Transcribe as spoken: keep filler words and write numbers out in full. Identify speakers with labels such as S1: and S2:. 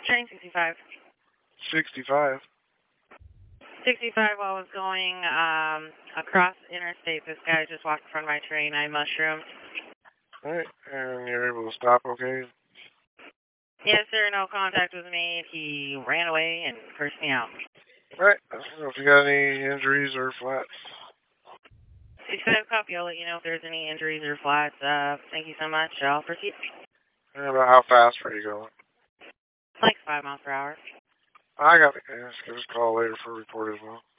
S1: Train sixty-five.
S2: sixty-five.
S1: sixty-five while I was going um, across interstate. This guy just walked in front of my train. I mushroomed.
S2: Alright, and you're able to stop okay?
S1: Yes, sir. No contact was made. He ran away and cursed me out.
S2: Alright, I don't know if you got any injuries or flats.
S1: sixty-five copy. I'll let you know if there's any injuries or flats. Uh, thank you so much. I'll proceed.
S2: And about how fast were you going?
S1: Like five miles per hour.
S2: I got the gas. Give us a call later for a report as well.